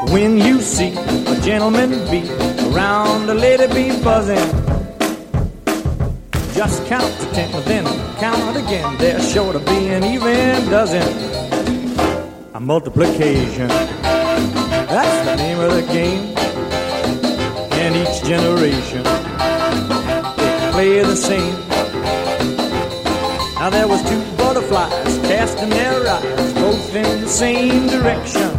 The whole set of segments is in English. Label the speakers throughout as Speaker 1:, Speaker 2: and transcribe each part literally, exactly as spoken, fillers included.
Speaker 1: When you see a gentleman bee around a lady bee buzzing, just count to ten, then count again. There's sure to be an even dozen. A multiplication, that's the name of the game. And each generation, they play the same. Now there was two butterflies casting their eyes both in the same direction.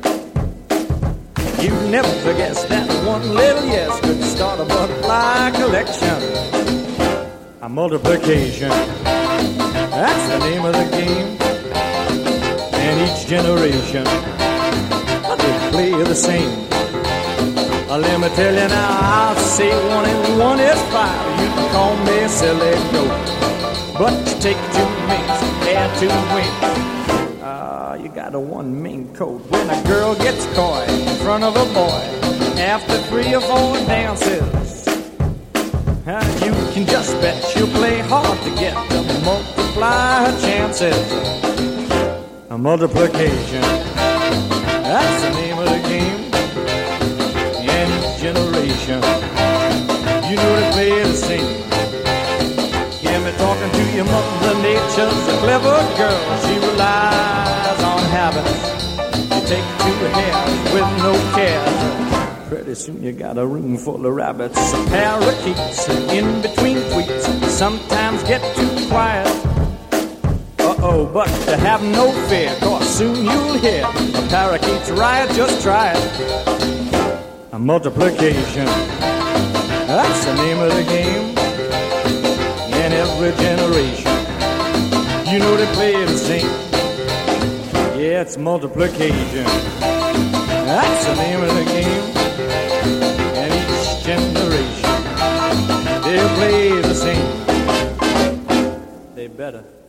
Speaker 1: You never guess that one little yes could start a butterfly collection. A multiplication, that's the name of the game. And each generation, they play the same. Uh, let me tell you now, I'll say one and one is five. You can call me silly goat, but you take two minks, add two winks. Ah, uh, you got a one mink coat. When a girl gets coy in front of a boy after three or four dances, uh, you can just bet she'll play hard to get to multiply her chances. A multiplication, that's the name of the game. And each generation, you know they play the same. Hear me talking to your mother nature's a clever girl. She relies on habits. You take two hairs with no care. Pretty soon you got a room full of rabbits. Parakeets in between tweets sometimes get too quiet. Uh-oh, but to have no fear, cause soon you'll hear a parakeet's riot, just try it. A multiplication, that's the name of the game. In every generation, you know they play the same. Yeah, it's multiplication, that's the name of the game. And each generation, they'll play the same. They better.